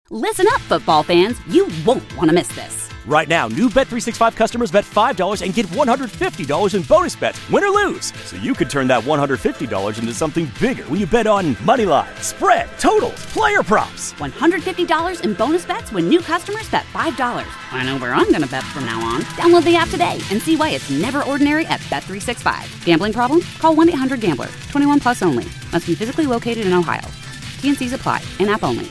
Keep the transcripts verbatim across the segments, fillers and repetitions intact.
Listen up, football fans. You won't want to miss this. Right now, new Bet three sixty-five customers bet five dollars and get one hundred fifty dollars in bonus bets, win or lose. So you could turn that one hundred fifty dollars into something bigger when you bet on money line, spread, totals, player props. one hundred fifty dollars in bonus bets when new customers bet five dollars. I know where I'm going to bet from now on. Download the app today and see why it's never ordinary at Bet three sixty-five. Gambling problem? Call one eight hundred gambler. twenty-one plus only. Must be physically located in Ohio. T N Cs apply. In-app only.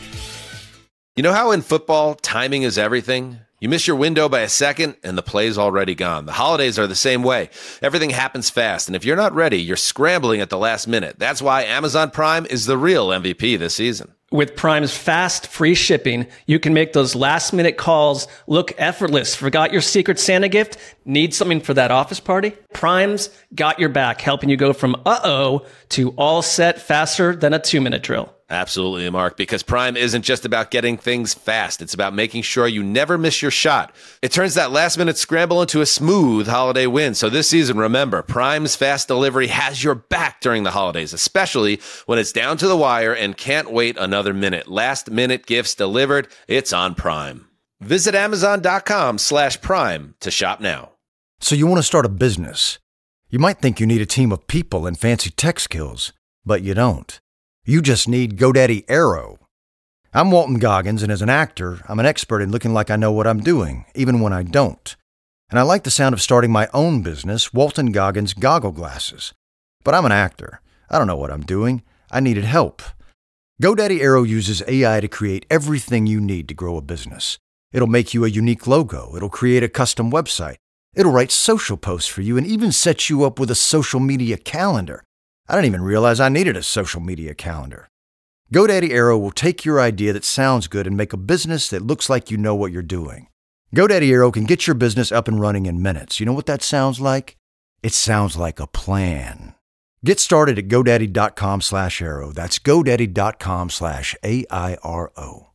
You know how in football, timing is everything? You miss your window by a second, and the play's already gone. The holidays are the same way. Everything happens fast, and if you're not ready, you're scrambling at the last minute. That's why Amazon Prime is the real M V P this season. With Prime's fast, free shipping, you can make those last-minute calls look effortless. Forgot your Secret Santa gift? Need something for that office party? Prime's got your back, helping you go from uh-oh to all set faster than a two-minute drill. Absolutely, Mark, because Prime isn't just about getting things fast. It's about making sure you never miss your shot. It turns that last-minute scramble into a smooth holiday win. So this season, remember, Prime's fast delivery has your back during the holidays, especially when it's down to the wire and can't wait another minute. Last-minute gifts delivered, it's on Prime. Visit Amazon.com slash Prime to shop now. So you want to start a business. You might think you need a team of people and fancy tech skills, but you don't. You just need GoDaddy Aero. I'm Walton Goggins, and as an actor, I'm an expert in looking like I know what I'm doing, even when I don't. And I like the sound of starting my own business, Walton Goggins Goggle Glasses. But I'm an actor. I don't know what I'm doing. I needed help. GoDaddy Aero uses A I to create everything you need to grow a business. It'll make you a unique logo. It'll create a custom website. It'll write social posts for you and even set you up with a social media calendar. I didn't even realize I needed a social media calendar. GoDaddy Aero will take your idea that sounds good and make a business that looks like you know what you're doing. GoDaddy Aero can get your business up and running in minutes. You know what that sounds like? It sounds like a plan. Get started at GoDaddy.com slash Aero. That's GoDaddy.com slash A I R O.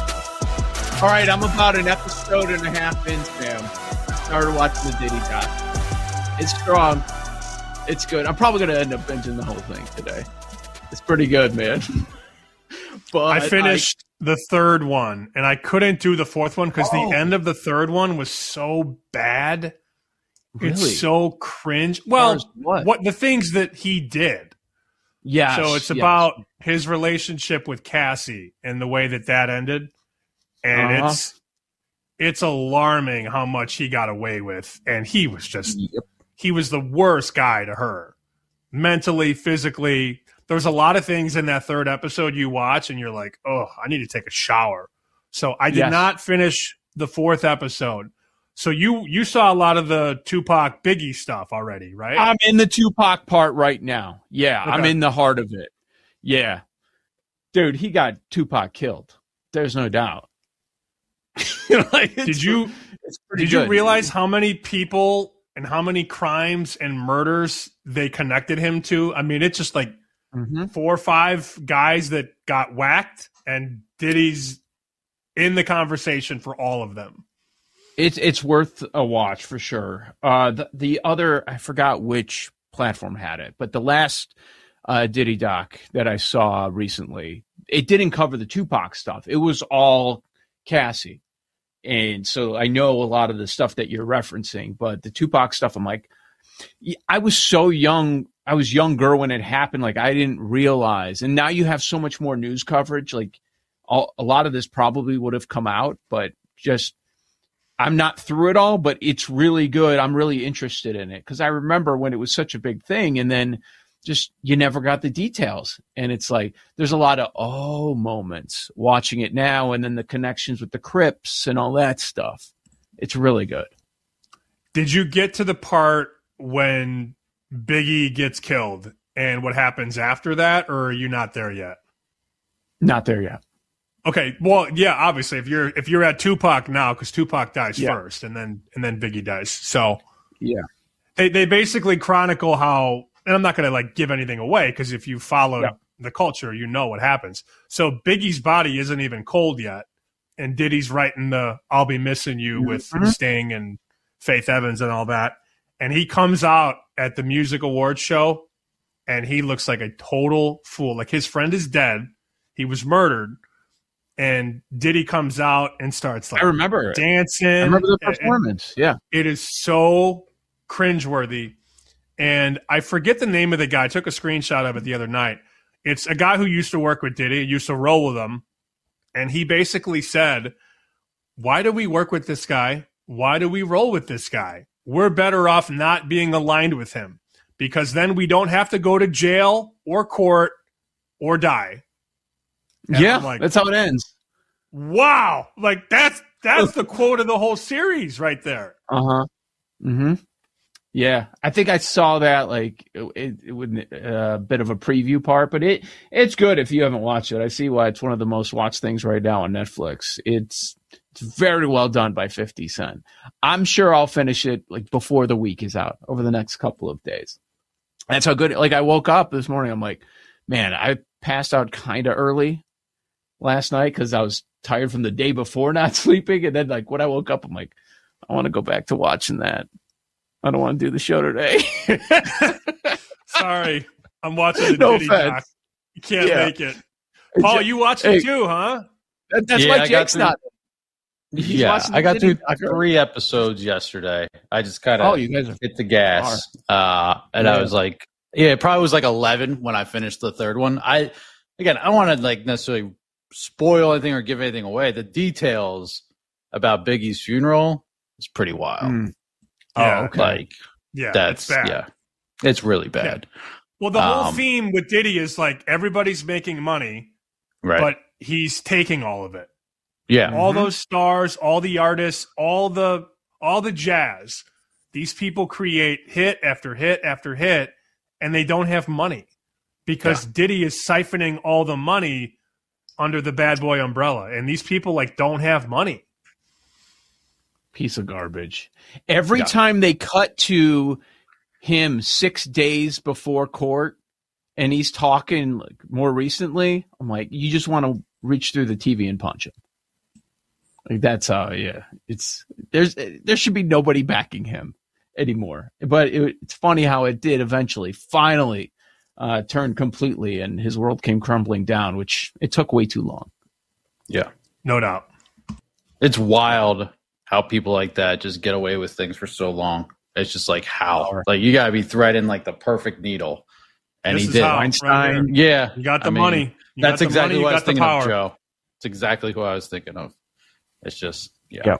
All right, I'm about an episode and a half in, Sam. Started watching the Diddy doc. It's strong. It's good. I'm probably going to end up binging the whole thing today. It's pretty good, man. But I finished I, the third one, and I couldn't do the fourth one because oh. the end of the third one was so bad. Really? It's so cringe. Well, what? what the things that he did. Yeah. So it's yes. about his relationship with Cassie and the way that that ended, and uh-huh. it's it's alarming how much he got away with, and he was just. Yep. He was the worst guy to her, mentally, physically. There's a lot of things in that third episode you watch, and you're like, oh, I need to take a shower. So I did yes. not finish the fourth episode. So you you saw a lot of the Tupac Biggie stuff already, right? I'm in the Tupac part right now. Yeah, okay. I'm in the heart of it. Yeah. Dude, he got Tupac killed. There's no doubt. like, did you, did you realize how many people and how many crimes and murders they connected him to? I mean, it's just like mm-hmm. four or five guys that got whacked, and Diddy's in the conversation for all of them. It's it's worth a watch for sure. Uh, the, the other, I forgot which platform had it, but the last uh, Diddy doc that I saw recently, it didn't cover the Tupac stuff. It was all Cassie. And so I know a lot of the stuff that you're referencing, but the Tupac stuff, I'm like, I was so young. I was younger when it happened. Like, I didn't realize. And now you have so much more news coverage. Like, all, a lot of this probably would have come out, but just, I'm not through it all, but it's really good. I'm really interested in it because I remember when it was such a big thing, and then just you never got the details. And it's like there's a lot of oh moments watching it now, and then the connections with the Crips and all that stuff. It's really good. Did you get to the part when Biggie gets killed and what happens after that, or are you not there yet? Not there yet. Okay, well, yeah, obviously, if you're if you're at Tupac now, because Tupac dies yeah. first, and then and then Biggie dies. So yeah, they they basically chronicle how, and I'm not going to like give anything away because if you followed yeah. the culture, you know what happens. So Biggie's body isn't even cold yet, and Diddy's writing the "I'll be missing you" mm-hmm. with Sting and Faith Evans and all that, and he comes out at the music awards show, and he looks like a total fool. Like his friend is dead, he was murdered. and Diddy comes out and starts like I remember dancing. I remember the performance. And yeah. It is so cringeworthy. And I forget the name of the guy. I took a screenshot of it the other night. It's a guy who used to work with Diddy, used to roll with him. And he basically said, why do we work with this guy? Why do we roll with this guy? We're better off not being aligned with him because then we don't have to go to jail or court or die. And yeah, like, that's how it ends. Wow. Like that's that's the quote of the whole series right there. Uh-huh. Mm-hmm. Yeah, I think I saw that like it, it was a bit of a preview part, but it it's good if you haven't watched it. I see why it's one of the most watched things right now on Netflix. It's it's very well done by fifty Cent. I'm sure I'll finish it like before the week is out over the next couple of days. That's how good. Like I woke up this morning, I'm like, man, I passed out kind of early last night because I was tired from the day before not sleeping, and then like when I woke up, I'm like, I want to go back to watching that. I don't want to do the show today. Sorry. I'm watching the no Diddy offense. doc. You can't Yeah. make it. Paul, you watched Hey. it too, huh? That, that's Yeah, why I got Jake's to- not. He's yeah, watching I the got Diddy through doc. three episodes yesterday. I just kind Oh, of you guys are. hit the gas, uh, and I Yeah. was like, yeah, it probably was like eleven when I finished the third one. I again, I don't want to like necessarily spoil anything or give anything away. The details about Biggie's funeral is pretty wild. Mm. Yeah. Oh, okay. Like Yeah, that's it's bad. yeah, it's really bad. Well, the whole Um, theme with Diddy is like everybody's making money, Right? but he's taking all of it. yeah, All those stars, all the artists, all the all the jazz. These people create hit after hit after hit, and they don't have money because Diddy is siphoning all the money under the Bad Boy umbrella, and these people like don't have money. Piece of garbage. Every Yeah. time they cut to him six days before court and he's talking like more recently, I'm like, you just want to reach through the T V and punch him. Like that's how, yeah. It's there's there should be nobody backing him anymore. But it, it's funny how it did eventually, finally, uh, turn completely, and his world came crumbling down, which it took way too long. yeah. No doubt. It's wild how people like that just get away with things for so long. It's just like how, like you gotta be threading like the perfect needle, and This he is did. how, right Einstein. here. Yeah, You got the I mean, money. You that's got the exactly money, you what I was got the thinking of, power. Joe. It's exactly who I was thinking of. It's just yeah. Yeah.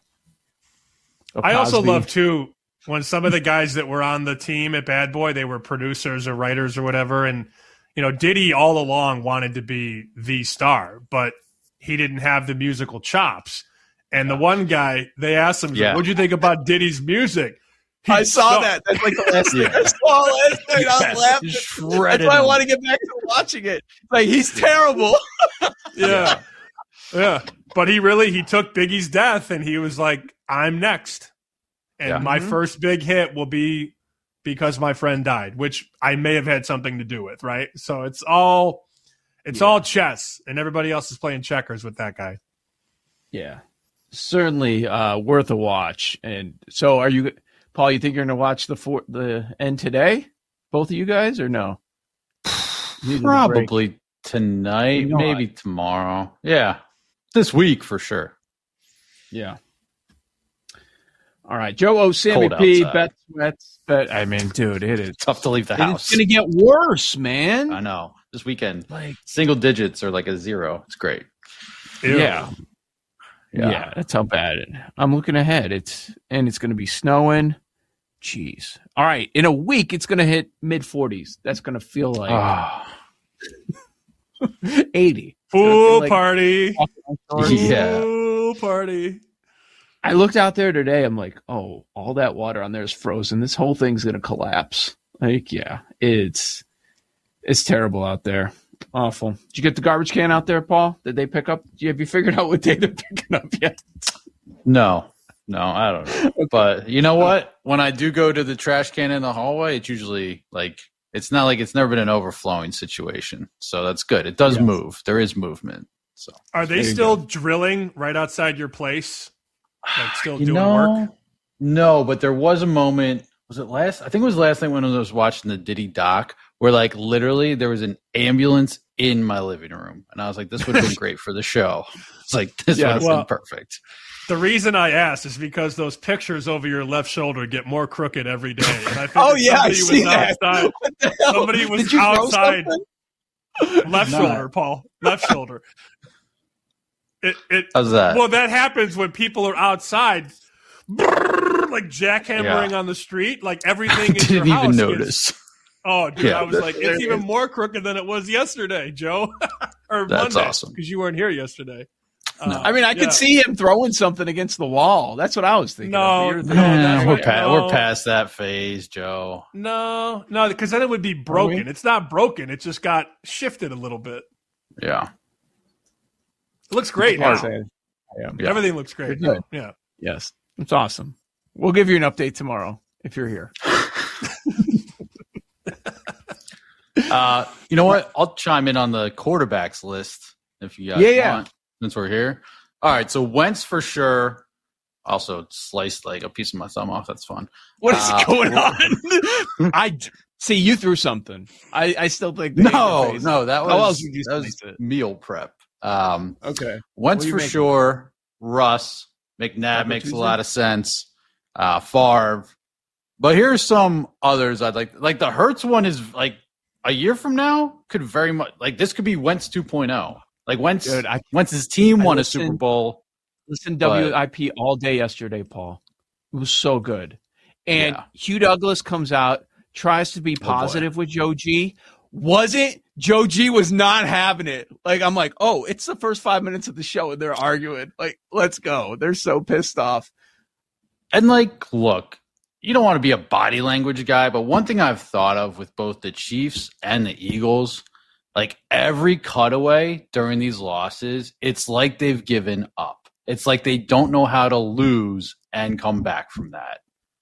I also Cosby. love too when some of the guys that were on the team at Bad Boy, they were producers or writers or whatever, and you know, Diddy all along wanted to be the star, but he didn't have the musical chops. And the one guy, they asked him, Yeah. "What'd you think about Diddy's music?" He I saw sucked. that. That's like the last thing Yeah. I saw last night. I Yeah. was laughing. Shredded That's why I him. want to get back to watching it. Like he's terrible. Yeah, yeah. But he really he took Biggie's death, and he was like, "I'm next, and Yeah. my Mhm. first big hit will be because my friend died," which I may have had something to do with, right? So it's all it's all chess, and everybody else is playing checkers with that guy. Yeah, certainly uh, worth a watch. And so, are you, Paul? You think you're going to watch the for, the end today? Both of you guys, or no? Needed a break. Probably tonight, You know maybe tomorrow. Yeah, this week for sure. Yeah. All right, Joe O, Sammy Cold P, outside. Bet Sweats. Bet. I mean, dude, it is. Tough to leave the and house. It's going to get worse, man. I know. This weekend, Like, single digits or like a zero. It's great. Ew. yeah. Yeah. that's how bad it. I'm looking ahead. It's and it's going to be snowing. Jeez. All right, in a week it's going to hit mid forties. That's going to feel like Ah. eighty. Pool Like- party, Yeah. pool party. I looked out there today. I'm like, oh, all that water on there is frozen. This whole thing's going to collapse. Like, yeah, it's it's terrible out there. Awful. Did you get the garbage can out there, Paul? Did they pick up? Have you figured out what day they're picking up yet? No, no, I don't know. But you know what? When I do go to the trash can in the hallway, it's usually like it's not like it's never been an overflowing situation. So that's good. It does Yes. move. There is movement. So Are they There you still drilling right outside your place? Like still you doing know, work? no, but there was a moment. Was it last? I think it was last night when I was watching the Diddy doc where like literally there was an ambulance in my living room, and I was like, this would have been great for the show. It's like this Yeah, would have well, been perfect. The reason I asked is because those pictures over your left shoulder get more crooked every day. And I think Oh, yeah, I somebody see was that. outside. What the hell? Somebody was Did you throw outside. something? Left No. shoulder, Paul. Left shoulder. It, it, How's that? Well, that happens when people are outside, brrr, like jackhammering Yeah. on the street. Like everything in Didn't your even house notice. Gets, oh, dude, Yeah. I was like, it's even more crooked than it was yesterday, Joe. or That's Monday, awesome. because you weren't here yesterday. No. Uh, I mean, I yeah. could see him throwing something against the wall. That's what I was thinking. No, of. You're- no, Yeah, that's we're, right. pa- No. we're past that phase, Joe. No, no, because then it would be broken. It's not broken. It just got shifted a little bit. Yeah. It looks great Hard now. to say. Yeah. Yeah. Everything looks great. You're good. Yeah. Yes, it's awesome. We'll give you an update tomorrow if you're here. Uh, you know what? I'll chime in on the quarterbacks list if you guys Yeah, yeah. want, since we're here. All right, so Wentz for sure. Also sliced like a piece of my thumb off. That's fun. What is Uh, going on? I see you threw something. I, I still think they ate No, your face. no, that was, How else would you that was slice it? meal prep. Um, Okay. Wentz What are you for making? sure. Russ, McNabb Taco makes Tuesday? a lot of sense. Uh, Favre, but here's some others I'd like. Like the Hurts one is like a year from now could very much like this could be Wentz two point oh. Like Wentz, Dude, I- Wentz's team I won a listened- Super Bowl. Listen, But- W I P all day yesterday, Paul. It was so good. And Yeah. Hugh Douglas comes out, tries to be boy. positive with Joe G. Wasn't Joe G was not having it. Like I'm like, oh, it's the first five minutes of the show and they're arguing. Like, let's go. They're so pissed off. And like, look, you don't want to be a body language guy, but one thing I've thought of with both the Chiefs and the Eagles, like every cutaway during these losses, it's like they've given up. It's like they don't know how to lose and come back from that.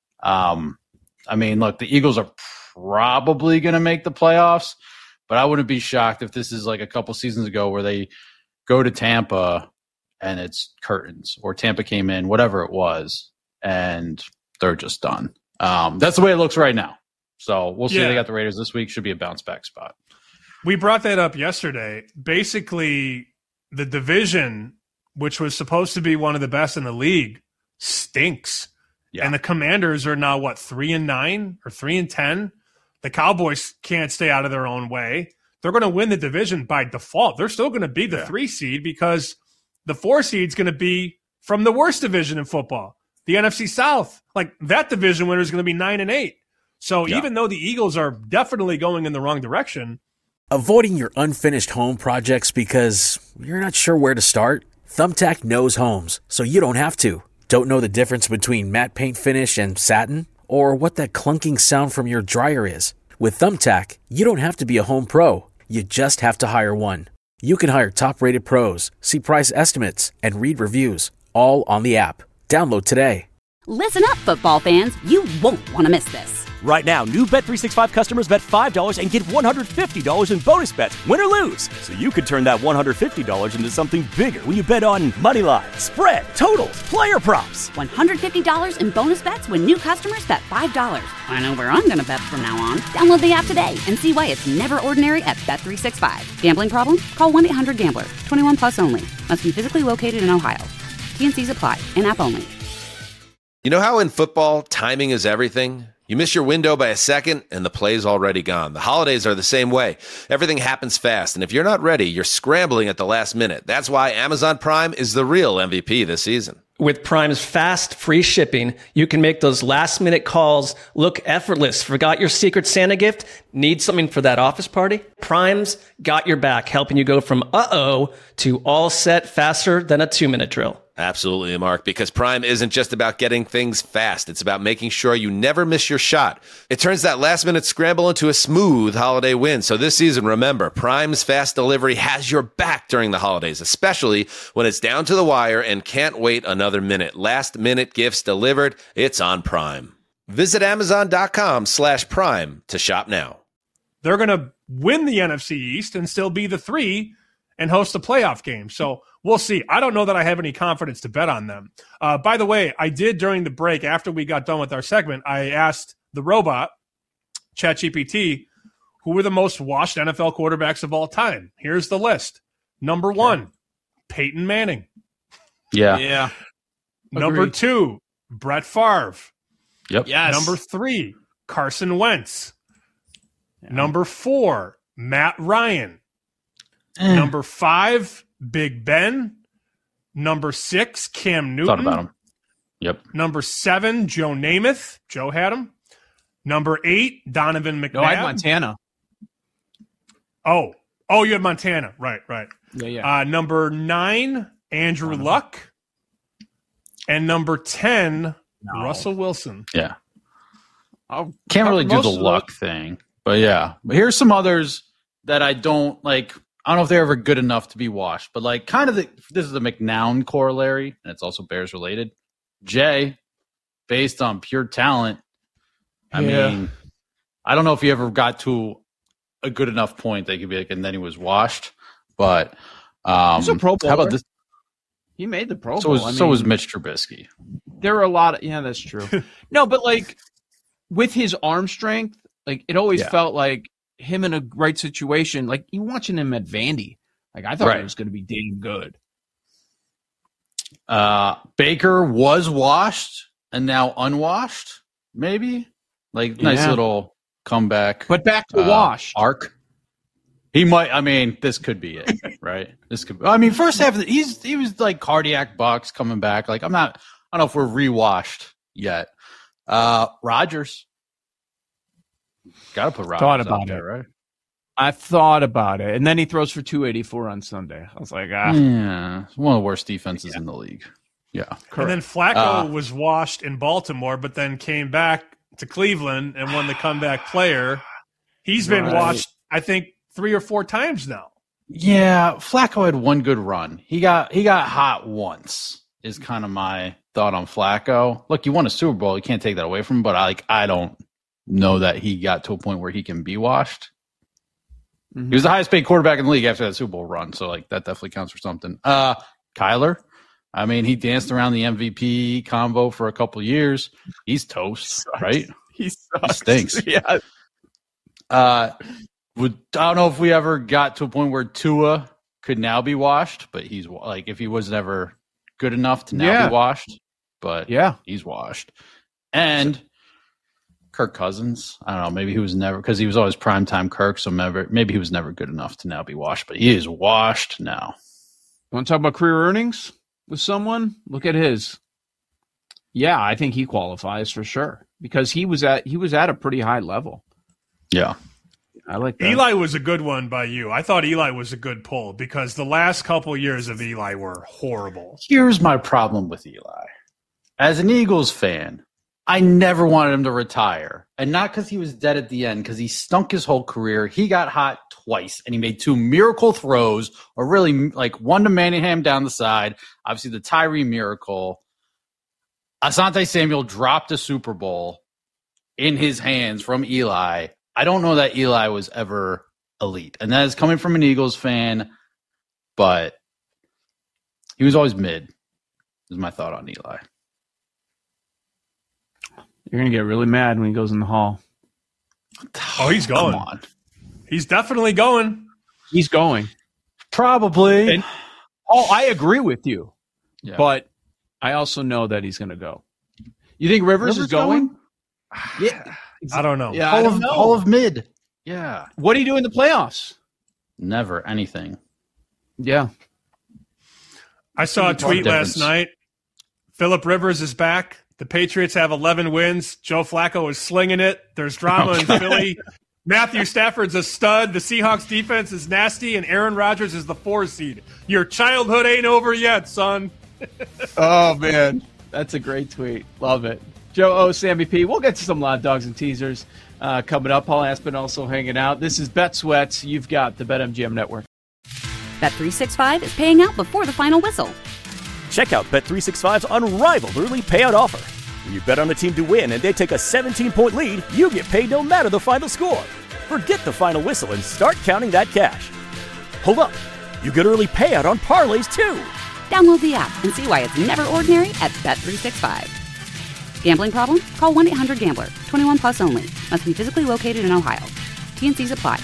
Um, I mean, look, the Eagles are probably going to make the playoffs, but I wouldn't be shocked if this is like a couple seasons ago where they go to Tampa and it's curtains, or Tampa came in, whatever it was, and they're just done. Um, that's the way it looks right now. So we'll see. Yeah. They got the Raiders this week. Should be a bounce back spot. We brought that up yesterday. Basically, the division, which was supposed to be one of the best in the league, stinks. Yeah. And the Commanders are now, what, three and nine or three and ten? The Cowboys can't stay out of their own way. They're going to win the division by default. They're still going to be the Yeah. three seed because the four seed's going to be from the worst division in football, the N F C South. Like that division winner is going to be nine and eight. So Yeah. even though the Eagles are definitely going in the wrong direction, Avoiding your unfinished home projects because you're not sure where to start? Thumbtack knows homes, so you don't have to. Don't know the difference between matte paint finish and satin? Or what that clunking sound from your dryer is? With Thumbtack, you don't have to be a home pro. You just have to hire one. You can hire top-rated pros, see price estimates, and read reviews, all on the app. Download today. Listen up, football fans. You won't want to miss this. Right now, new Bet three sixty-five customers bet five dollars and get one hundred fifty dollars in bonus bets, win or lose. So you could turn that one hundred fifty dollars into something bigger when you bet on money line, spread, totals, player props. one hundred fifty dollars in bonus bets when new customers bet five dollars. I know where I'm going to bet from now on. Download the app today and see why it's never ordinary at Bet three sixty-five. Gambling problem? Call one eight hundred gambler. twenty-one plus only. Must be physically located in Ohio. T and C's apply. In-app only. You know how in football, timing is everything? You miss your window by a second, and the play's already gone. The holidays are the same way. Everything happens fast, and if you're not ready, you're scrambling at the last minute. That's why Amazon Prime is the real M V P this season. With Prime's fast, free shipping, you can make those last-minute calls look effortless. Forgot your Secret Santa gift? Need something for that office party? Prime's got your back, helping you go from uh-oh to all set faster than a two-minute drill. Absolutely, Mark, because Prime isn't just about getting things fast. It's about making sure you never miss your shot. It turns that last-minute scramble into a smooth holiday win. So this season, remember, Prime's fast delivery has your back during the holidays, especially when it's down to the wire and can't wait another minute. Last-minute gifts delivered. It's on Prime. Visit Amazon.com slash Prime to shop now. they're going to win the N F C East and still be the three and host a playoff game. So we'll see. I don't know that I have any confidence to bet on them. Uh, by the way, I did during the break, after we got done with our segment, I asked the robot, ChatGPT, who are the most washed N F L quarterbacks of all time? Here's the list. Number one, Peyton Manning. Yeah. Yeah. Number Agreed. two, Brett Favre. Yep. Yes. Number three, Carson Wentz. Number four, Matt Ryan. Eh. Number five, Big Ben. Number six, Cam Newton. Thought about him. Yep. Number seven, Joe Namath. Joe had him. Number eight, Donovan McNabb. No, I had Montana. Oh, oh, you had Montana. Right, right. Yeah, yeah. Uh, number nine, Andrew Donovan. Luck. And number ten, No. Russell Wilson. Yeah. I'll Can't really do most the of luck thing. But yeah. But here's some others that I don't like. I don't know if they're ever good enough to be washed, but like kind of the, this is the McNown corollary, and it's also Bears related. Jay, based on pure talent, I Yeah. mean, I don't know if he ever got to a good enough point that he could be like, and then he was washed. But um, He's a Pro how about Bowler. this? He made the Pro So Bowl. was I so mean, was Mitch Trubisky. there are a lot of yeah, that's true. No, but like with his arm strength, like it always Yeah. felt like him in a right situation. Like you watching him at Vandy, like I thought Right. he was going to be damn good. Uh, Baker was washed and now unwashed, maybe. Like nice Yeah. little comeback. But back to uh, washed. arc. He might. I mean, this could be it, right? This could. Be, I mean, first half, of the, he's he was like cardiac bucks coming back. Like I'm not. I don't know if we're rewashed yet. Uh, Rodgers. Got to put Rodgers Thought out about there, it. right? I thought about it, and then he throws for two eighty-four on Sunday. I was like, ah, Yeah, it's one of the worst defenses in the league. Yeah, And then Flacco Uh, was washed in Baltimore, but then came back to Cleveland and won the comeback player. He's been Right. washed, I think, three or four times now. yeah. Flacco had one good run. He got he got hot once. Is kind of my thought on Flacco. Look, you won a Super Bowl. You can't take that away from him. But I like I don't know that he got to a point where he can be washed. Mhm. He was the highest paid quarterback in the league after that Super Bowl run, so like that definitely counts for something. Uh, Kyler, I mean, he danced around the M V P combo for a couple years. He's toast, right? he sucks. stinks. Yeah, Uh, would I don't know if we ever got to a point where Tua could now be washed, but he's wa- like if he was never good enough to now Yeah. be washed, but yeah. he's washed. And Kirk Cousins, I don't know, maybe he was never because he was always primetime Kirk, so maybe maybe he was never good enough to now be washed, but he is washed now. You want to talk about career earnings with someone? Look at his. Yeah, I think he qualifies for sure because he was at he was at a pretty high level. Yeah. I like that. Eli was a good one by you. I thought Eli was a good pull because the last couple years of Eli were horrible. Here's my problem with Eli. As an Eagles fan, I never wanted him to retire. And not because he was dead at the end, because he stunk his whole career. He got hot twice, and he made two miracle throws, or really like one to Manningham down the side. Obviously, the Tyree miracle. Asante Samuel dropped a Super Bowl in his hands from Eli. I don't know that Eli was ever elite. And that is coming from an Eagles fan, but he was always mid, is my thought on Eli. You're gonna get really mad when he goes in the hall. Oh, he's going. Come on. He's definitely going. He's going. Probably. And- Oh, I agree with you, Yeah. but I also know that he's gonna go. You think Rivers, Rivers is going? going? Yeah. I don't know. Yeah. I Hall don't of, know. Hall of mid. Yeah. What do you do in the playoffs? Never anything. Yeah. I saw a What tweet last difference? night. Phillip Rivers is back. The Patriots have eleven wins. Joe Flacco is slinging it. There's drama in Philly. Matthew Stafford's a stud. The Seahawks defense is nasty, and Aaron Rodgers is the four seed. Your childhood ain't over yet, son. Oh, man. That's a great tweet. Love it. Joe O, Sammy P. We'll get to some live dogs and teasers uh, coming up. Paul Aspen also hanging out. This is Bet Sweats. You've got the BetMGM Network. Bet three sixty-five is paying out before the final whistle. Check out Bet three sixty-five's unrivaled early payout offer. When you bet on a team to win and they take a seventeen-point lead, you get paid no matter the final score. Forget the final whistle and start counting that cash. Hold up. You get early payout on parlays, too. Download the app and see why it's never ordinary at Bet three sixty-five. Gambling problem? Call one eight hundred gambler. twenty-one plus only. Must be physically located in Ohio. T N Cs apply.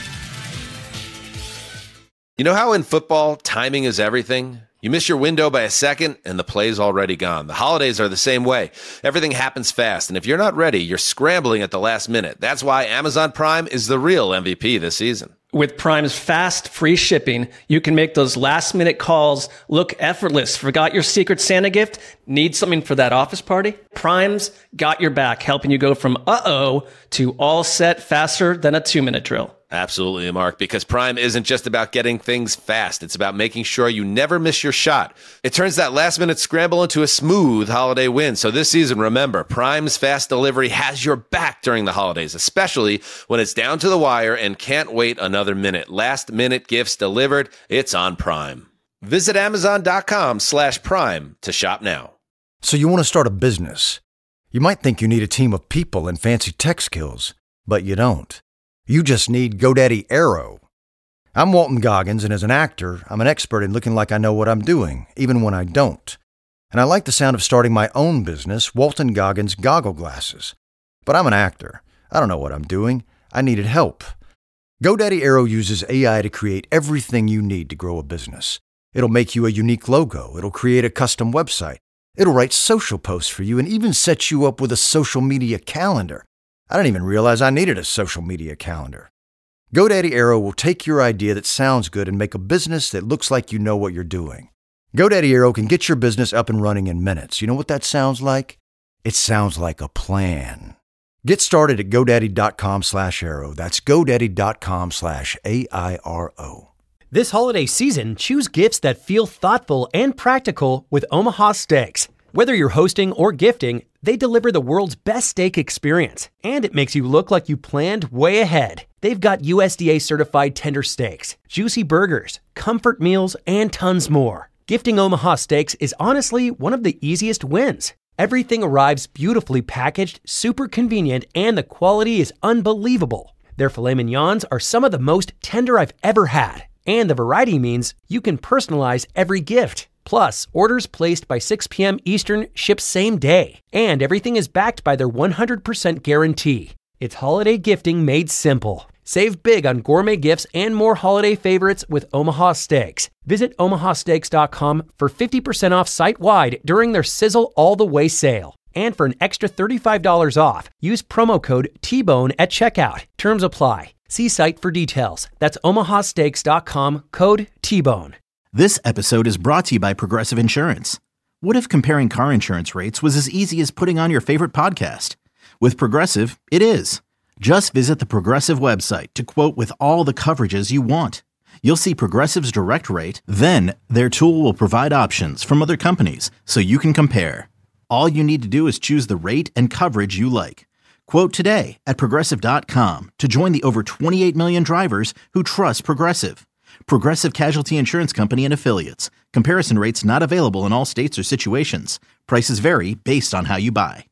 You know how in football, timing is everything? You miss your window by a second, and the play's already gone. The holidays are the same way. Everything happens fast, and if you're not ready, you're scrambling at the last minute. That's why Amazon Prime is the real M V P this season. With Prime's fast, free shipping, you can make those last-minute calls look effortless. Forgot your Secret Santa gift? Need something for that office party? Prime's got your back, helping you go from uh-oh to all set faster than a two-minute drill. Absolutely, Mark, because Prime isn't just about getting things fast. It's about making sure you never miss your shot. It turns that last-minute scramble into a smooth holiday win. So this season, remember, Prime's fast delivery has your back during the holidays, especially when it's down to the wire and can't wait another minute. Last-minute gifts delivered, it's on Prime. Visit Amazon.com slash Prime to shop now. So you want to start a business. You might think you need a team of people and fancy tech skills, but you don't. You just need GoDaddy Aero. I'm Walton Goggins, and as an actor, I'm an expert in looking like I know what I'm doing, even when I don't. And I like the sound of starting my own business, Walton Goggins Goggle Glasses. But I'm an actor. I don't know what I'm doing. I needed help. GoDaddy Aero uses A I to create everything you need to grow a business. It'll make you a unique logo. It'll create a custom website. It'll write social posts for you and even set you up with a social media calendar. I didn't even realize I needed a social media calendar. GoDaddy Aero will take your idea that sounds good and make a business that looks like you know what you're doing. GoDaddy Aero can get your business up and running in minutes. You know what that sounds like? It sounds like a plan. Get started at GoDaddy.com slash Aero. That's GoDaddy.com slash A I R O. This holiday season, choose gifts that feel thoughtful and practical with Omaha Steaks. Whether you're hosting or gifting, they deliver the world's best steak experience, and it makes you look like you planned way ahead. They've got U S D A-certified tender steaks, juicy burgers, comfort meals, and tons more. Gifting Omaha Steaks is honestly one of the easiest wins. Everything arrives beautifully packaged, super convenient, and the quality is unbelievable. Their filet mignons are some of the most tender I've ever had, and the variety means you can personalize every gift. Plus, orders placed by six p.m. Eastern ship same day, and everything is backed by their one hundred percent guarantee. It's holiday gifting made simple. Save big on gourmet gifts and more holiday favorites with Omaha Steaks. Visit omaha steaks dot com for fifty percent off site-wide during their Sizzle All the Way sale. And for an extra thirty-five dollars off, use promo code T Bone at checkout. Terms apply. See site for details. That's omaha steaks dot com, code T Bone. This episode is brought to you by Progressive Insurance. What if comparing car insurance rates was as easy as putting on your favorite podcast? With Progressive, it is. Just visit the Progressive website to quote with all the coverages you want. You'll see Progressive's direct rate, then their tool will provide options from other companies so you can compare. All you need to do is choose the rate and coverage you like. Quote today at progressive dot com to join the over twenty-eight million drivers who trust Progressive. Progressive Casualty Insurance Company and Affiliates. Comparison rates not available in all states or situations. Prices vary based on how you buy.